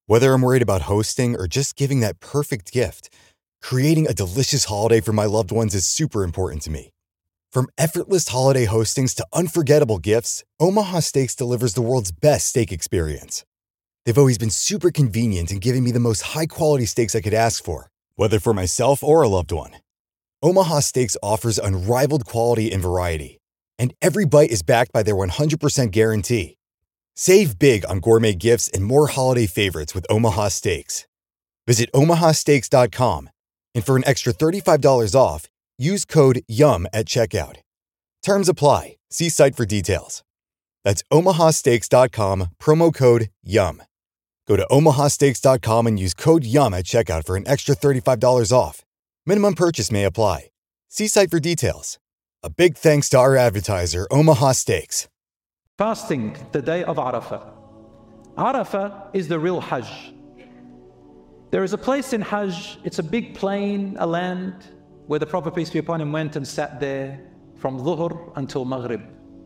Whether I'm worried about hosting or just giving that perfect gift, creating a delicious holiday for my loved ones is super important to me. From effortless holiday hostings to unforgettable gifts, Omaha Steaks delivers the world's best steak experience. They've always been super convenient in giving me the most high-quality steaks I could ask for, whether for myself or a loved one. Omaha Steaks offers unrivaled quality and variety, and every bite is backed by their 100% guarantee. Save big on gourmet gifts and more holiday favorites with Omaha Steaks. Visit omahasteaks.com, and for an extra $35 off, use code YUM at checkout. Terms apply. See site for details. That's omahasteaks.com, promo code YUM. Go to omahasteaks.com and use code YUM at checkout for an extra $35 off. Minimum purchase may apply. See site for details. A big thanks to our advertiser, Omaha Steaks. Fasting the day of Arafah. Arafah is the real Hajj. There is a place in Hajj, it's a big plain, a land, where the Prophet, peace be upon him, went and sat there from Dhuhr until Maghrib.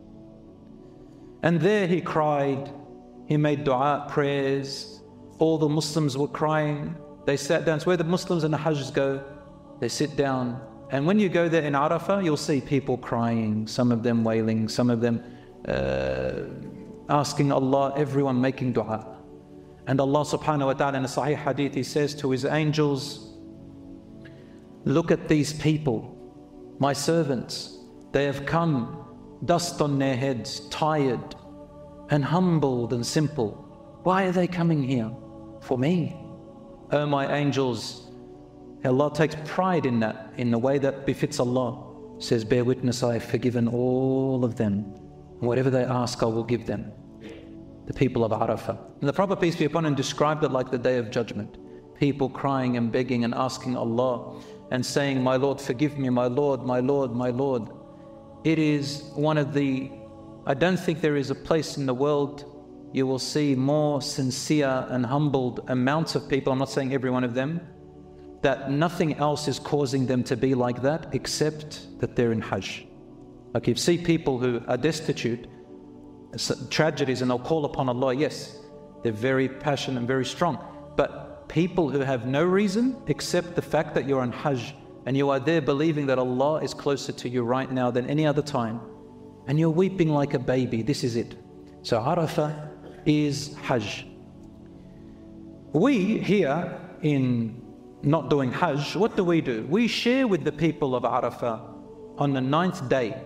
And there he cried, he made dua, prayers, all the Muslims were crying, they sat down. It's where the Muslims and the Hajj go, they sit down. And when you go there in Arafah, you'll see people crying, some of them wailing, some of them asking Allah, everyone making dua. And Allah subhanahu wa ta'ala in a Sahih Hadith, He says to His angels, look at these people, my servants, they have come, dust on their heads, tired and humbled and simple. Why are they coming here? For me. Oh my angels, Allah takes pride in that, in the way that befits Allah. Says, bear witness, I have forgiven all of them. Whatever they ask, I will give them. The people of Arafah. And the Prophet, peace be upon him, described it like the day of judgment. People crying and begging and asking Allah and saying, my Lord, forgive me, my Lord, my Lord, my Lord. It is one of the, I don't think there is a place in the world you will see more sincere and humbled amounts of people, I'm not saying every one of them, that nothing else is causing them to be like that except that they're in Hajj. Like you see people who are destitute, tragedies, and they'll call upon Allah, yes, they're very passionate and very strong. But people who have no reason except the fact that you're on Hajj and you are there believing that Allah is closer to you right now than any other time, and you're weeping like a baby, this is it. So Arafah is Hajj. We here in not doing Hajj, what do? We share with the people of Arafah on the ninth day.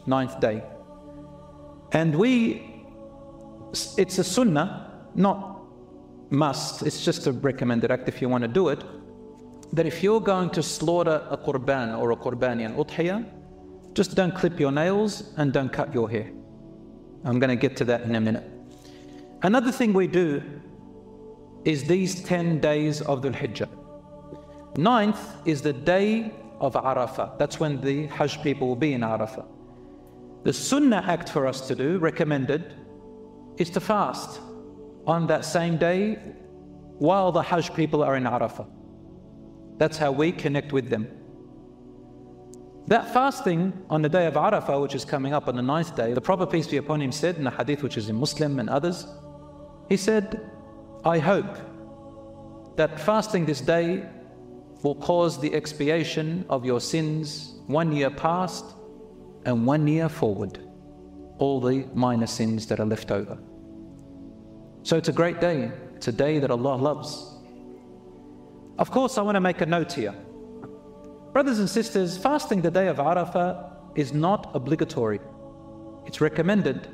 And it's a sunnah, not must, it's just a recommended act if you want to do it, that if you're going to slaughter a qurban or a qurbani, an udhiyah, just don't clip your nails and don't cut your hair. I'm going to get to that in a minute. Another thing we do is these 10 days of Dhul Hijjah. 9th is the day of Arafah. That's when the Hajj people will be in Arafah. The sunnah act for us to do, recommended, is to fast on that same day while the Hajj people are in Arafah. That's how we connect with them. That fasting on the day of Arafah, which is coming up on the 9th day, the Prophet, peace be upon him, said in a hadith which is in Muslim and others, he said, I hope that fasting this day will cause the expiation of your sins 1 year past and 1 year forward, all the minor sins that are left over. So it's a great day. It's a day that Allah loves. Of course, I want to make a note here. Brothers and sisters, fasting the day of Arafah is not obligatory. It's recommended.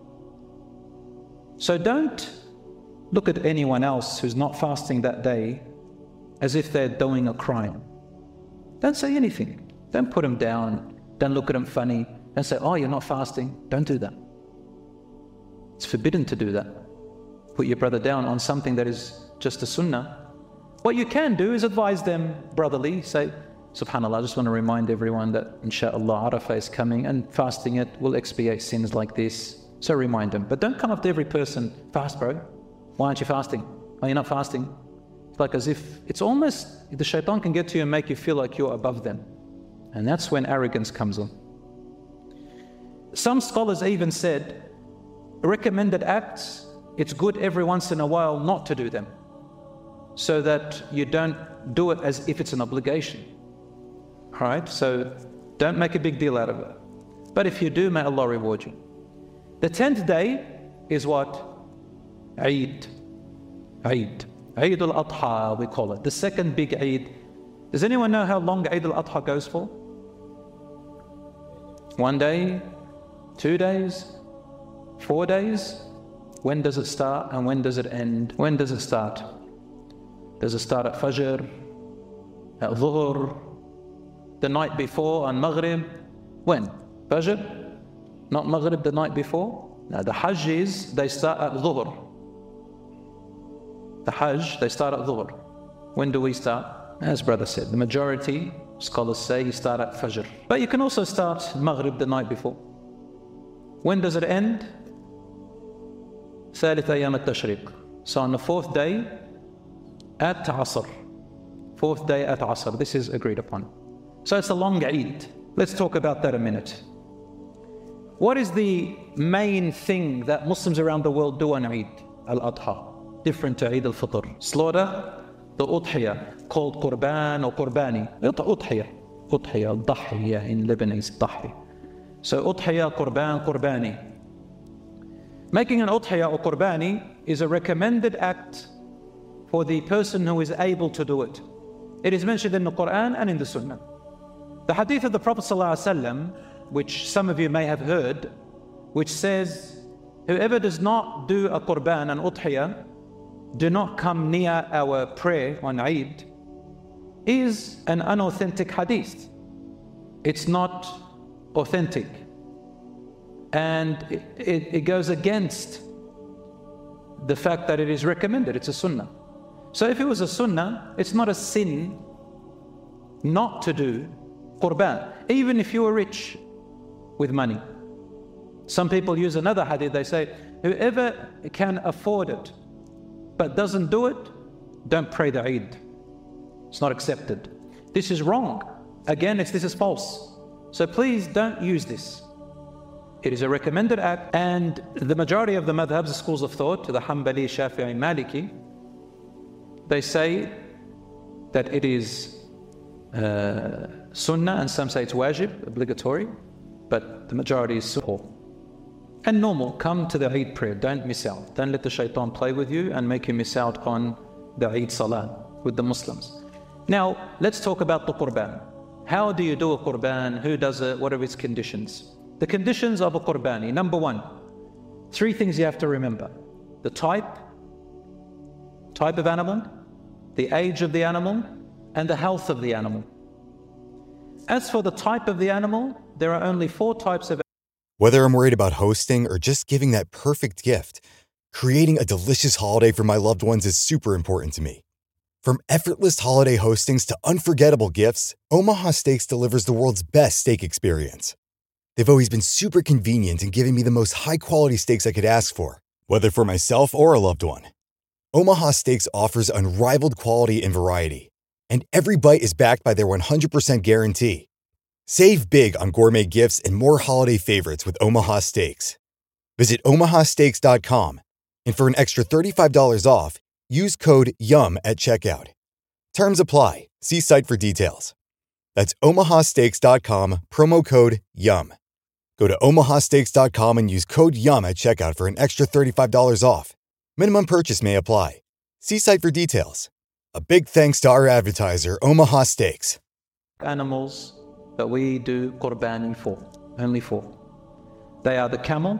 So don't look at anyone else who's not fasting that day as if they're doing a crime. Don't say anything. Don't put them down. Don't look at them funny. Don't say, oh, you're not fasting. Don't do that. It's forbidden to do that. Put your brother down on something that is just a sunnah. What you can do is advise them brotherly. Say, subhanAllah, I just want to remind everyone that inshaAllah Arafah is coming and fasting it will expiate sins like this. So remind them. But don't come up to every person, fast bro. Why aren't you fasting? Are you not fasting? It's like as if, it's almost, the shaitan can get to you and make you feel like you're above them. And that's when arrogance comes on. Some scholars even said, recommended acts, it's good every once in a while not to do them. so that you don't do it as if it's an obligation. All right? So don't make a big deal out of it. But if you do, may Allah reward you. The 10th day is what? Eid. Eid. Eid al-Adha, we call it. The second big Eid. Does anyone know how long Eid al-Adha goes for? 1 day? 2 days? 4 days? When does it start and when does it end? When does it start? Does it start at Fajr? At Dhuhr? The night before on Maghrib? When? Fajr? Not Maghrib the night before? Now the Hajj is, they start at Dhuhr. The Hajj, they start at Dhuhr. When do we start? As brother said, the majority scholars say you start at Fajr. But you can also start Maghrib the night before. When does it end? ثالث أيام التشريق. So on the 4th day at Asr. 4th day at Asr. This is agreed upon. So it's a long Eid. Let's talk about that a minute. What is the main thing that Muslims around the world do on Eid al-Adha? Different to Eid al-Fitr. Slaughter the udhiyah, called Qurban or Qurbani. Udhiyah. Udhiyah, al-Dahiya in Lebanese, Dahi. So udhiyah, Qurban, Qurbani. Making an udhiyah or Qurbani is a recommended act for the person who is able to do it. It is mentioned in the Quran and in the Sunnah. The hadith of the Prophet ﷺ, which some of you may have heard, which says, whoever does not do a Qurban and udhiyah, do not come near our prayer on Eid, is an unauthentic hadith. It's not authentic. And it goes against the fact that it is recommended. It's a sunnah. So if it was a sunnah, it's not a sin not to do Qurban, even if you were rich with money. Some people use another hadith. They say, whoever can afford it but doesn't do it, don't pray the Eid. It's not accepted. This is wrong. Again, this is false. So please don't use this. It is a recommended act, and the majority of the madhabs, the schools of thought, the Hanbali, Shafi'i, Maliki, they say that it is sunnah, and some say it's wajib, obligatory, but the majority is sunnah. And normal, come to the Eid prayer, don't miss out. Don't let the shaitan play with you and make you miss out on the Eid salah with the Muslims. Now, let's talk about the Qurban. How do you do a Qurban? Who does it? What are its conditions? The conditions of a Qurbani. Number 1, 3 things you have to remember. The type of animal, the age of the animal, and the health of the animal. As for the type of the animal, there are only 4 types of. Whether I'm worried about hosting or just giving that perfect gift, creating a delicious holiday for my loved ones is super important to me. From effortless holiday hostings to unforgettable gifts, Omaha Steaks delivers the world's best steak experience. They've always been super convenient in giving me the most high-quality steaks I could ask for, whether for myself or a loved one. Omaha Steaks offers unrivaled quality and variety, and every bite is backed by their 100% guarantee. Save big on gourmet gifts and more holiday favorites with Omaha Steaks. Visit omahasteaks.com, and for an extra $35 off, use code YUM at checkout. Terms apply. See site for details. That's omahasteaks.com, promo code YUM. Go to omahasteaks.com and use code YUM at checkout for an extra $35 off. Minimum purchase may apply. See site for details. A big thanks to our advertiser, Omaha Steaks. Animals that we do Qurbani for, only 4. They are the camel,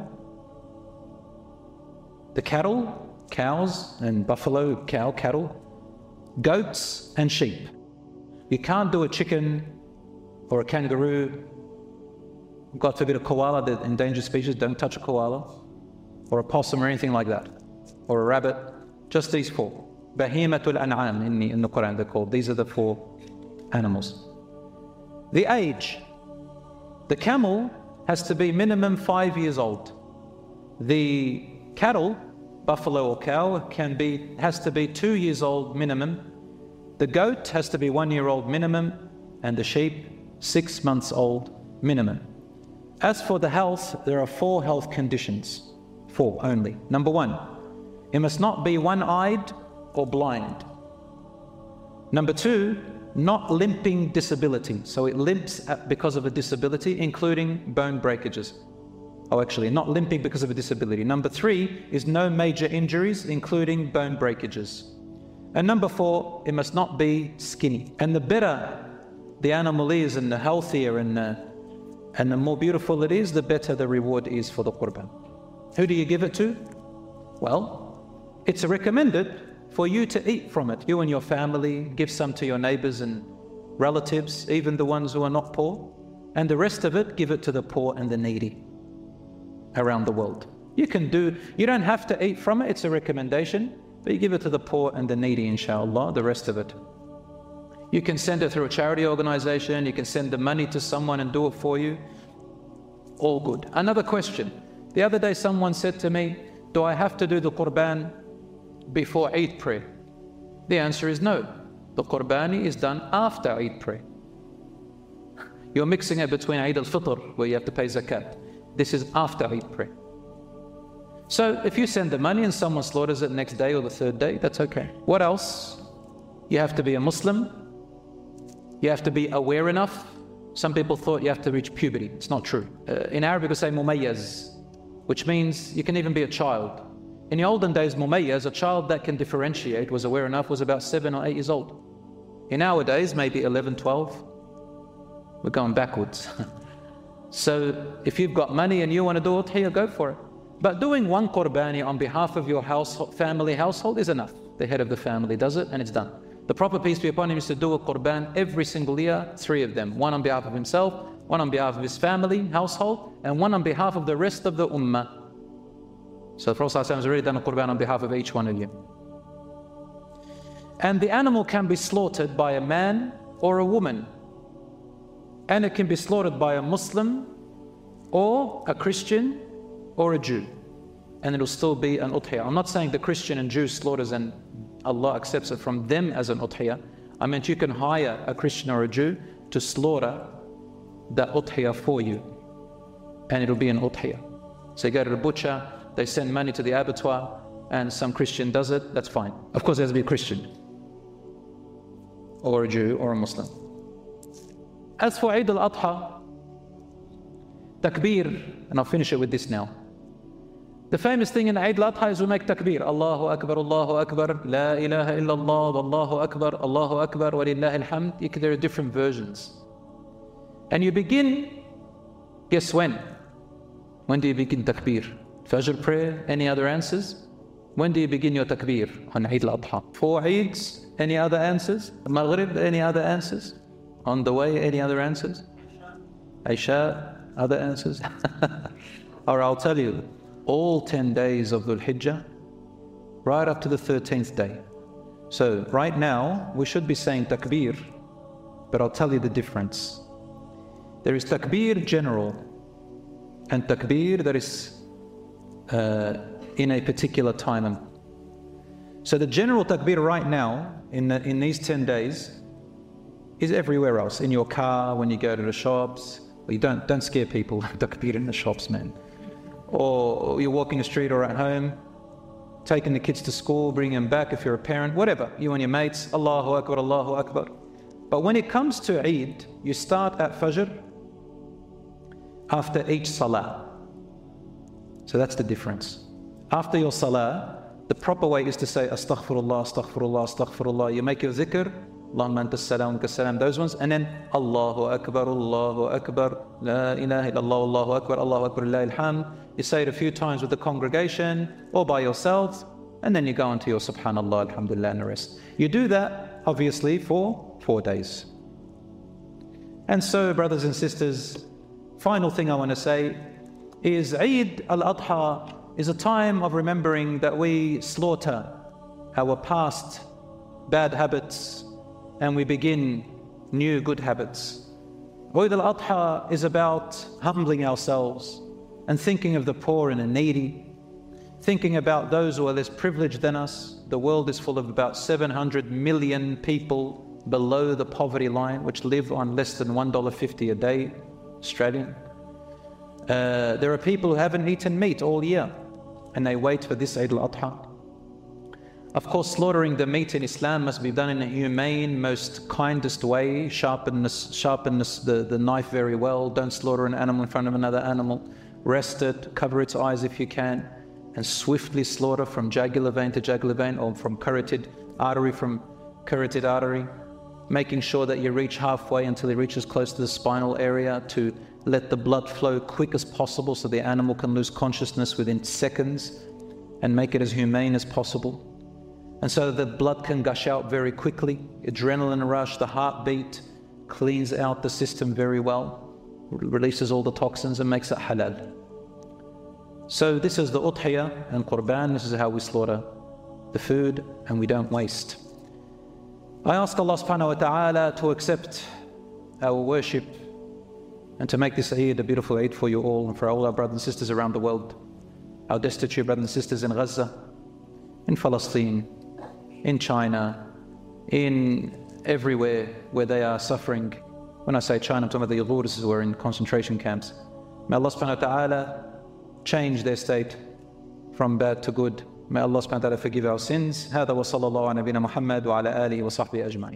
the cattle, cows and buffalo, cattle, goats and sheep. You can't do a chicken or a kangaroo. God forbid a koala, the endangered species, don't touch a koala, or a possum or anything like that, or a rabbit. Just these 4. Bahimatul An'am in the Quran they're called. These are the 4 animals. The age. The camel has to be minimum 5 years old. The cattle, buffalo or cow, has to be 2 years old minimum. The goat has to be 1 year old minimum, and the sheep 6 months old minimum. As for the health, there are 4 health conditions. 4 only. Number 1, it must not be one-eyed or blind. Number 2, not limping disability. So it limps because of a disability, including bone breakages. Oh, actually, not limping because of a disability. Number 3 is no major injuries, including bone breakages. And number 4, it must not be skinny. And the better the animal is, and the healthier and the more beautiful it is, the better the reward is for the qurban. Who do you give it to? Well, it's recommended for you to eat from it. You and your family, give some to your neighbors and relatives, even the ones who are not poor. And the rest of it, give it to the poor and the needy around the world. You don't have to eat from it, it's a recommendation, but you give it to the poor and the needy, inshallah, the rest of it. You can send it through a charity organization, you can send the money to someone and do it for you. All good. Another question. The other day someone said to me, do I have to do the qurban before Eid prayer? The answer is no. The qurbani is done after Eid prayer. You're mixing it between Eid al-Fitr, where you have to pay zakat. This is after Eid prayer. So if you send the money and someone slaughters it next day or the third day, that's okay. What else? You have to be a Muslim. You have to be aware enough. Some people thought you have to reach puberty. It's not true. In Arabic we say mumayyaz, which means you can even be a child. In the olden days, mumayyaz, a child that can differentiate, was aware enough, was about 7 or 8 years old. In nowadays, maybe 11, 12. We're going backwards. So if you've got money and you want to do udhiyah, go for it. But doing one qurbani on behalf of your family household is enough. The head of the family does it and it's done. The Prophet, peace be upon him, used to do a qurban every single year, 3 of them. One on behalf of himself, one on behalf of his family, household, and one on behalf of the rest of the ummah. So the Prophet has already done a qurban on behalf of each one of you. And the animal can be slaughtered by a man or a woman. And it can be slaughtered by a Muslim or a Christian or a Jew. And it'll still be an udhiyah. I'm not saying the Christian and Jew slaughters and Allah accepts it from them as an udhiyah. I meant you can hire a Christian or a Jew to slaughter the udhiyah for you. And it'll be an udhiyah. So you go to the butcher, they send money to the abattoir, and some Christian does it, that's fine. Of course, it has to be a Christian, or a Jew, or a Muslim. As for Eid al-Adha, takbir, and I'll finish it with this now. The famous thing in Eid al-Adha is we make takbir. Allahu Akbar, La ilaha illallah, Allahu Akbar, wa lillahi alhamd. There are different versions. And you begin, guess when? When do you begin takbir? Fajr prayer, any other answers? When do you begin your takbir on Eid al-Adha? 4 Eids, any other answers? Maghrib, any other answers? On the way, any other answers? Isha, other answers? Or I'll tell you, all 10 days of Dhul Hijjah, right up to the 13th day. So right now, we should be saying takbir, but I'll tell you the difference. There is takbir general, and takbir that is in a particular time. So the general takbir right now, in these 10 days, is everywhere else. In your car, when you go to the shops. Well, you don't scare people, takbir in the shops, man. Or you're walking the street or at home, taking the kids to school, bringing them back if you're a parent, whatever. You and your mates, Allahu Akbar, Allahu Akbar. But when it comes to Eid, you start at Fajr after each Salah. So that's the difference. After your Salah, the proper way is to say Astaghfirullah, Astaghfirullah, Astaghfirullah. You make your zikr, Allahumma anta salam, kasalam, those ones, and then Allahu Akbar, La ilaha illallah, Allahu Akbar, Lillahi alhamd. You say it a few times with the congregation or by yourself, and then you go into your Subhanallah, Alhamdulillah, and the rest. You do that, obviously, for 4 days. And so, brothers and sisters, final thing I want to say is Eid al-Adha is a time of remembering that we slaughter our past bad habits and we begin new good habits. Eid al-Adha is about humbling ourselves and thinking of the poor and the needy, thinking about those who are less privileged than us. The world is full of about 700 million people below the poverty line, which live on less than $1.50 a day, Australian. There are people who haven't eaten meat all year, and they wait for this Eid al-Adha. Of course, slaughtering the meat in Islam must be done in a humane, most kindest way. Sharpen the knife very well. Don't slaughter an animal in front of another animal. Rest it, cover its eyes if you can, and swiftly slaughter from jugular vein to jugular vein, or from carotid artery from carotid artery, making sure that you reach halfway until it reaches close to the spinal area to let the blood flow quick as possible so the animal can lose consciousness within seconds, and make it as humane as possible. And so the blood can gush out very quickly, adrenaline rush, the heartbeat, cleans out the system very well, releases all the toxins and makes it halal. So this is the udhiyah and qurban. This is how we slaughter the food, and we don't waste. I ask Allah subhanahu wa ta'ala to accept our worship and to make this Eid a beautiful Eid for you all and for all our brothers and sisters around the world, our destitute brothers and sisters in Gaza, in Palestine, in China, in everywhere where they are suffering. When I say China, I'm talking about the Uyghurs who are in concentration camps. May Allah subhanahu wa ta'ala change their state from bad to good. May Allah subhanahu wa ta'ala forgive our sins. هذا وصلى الله على نبينا محمد وعلى آله وصحبه أجمعين.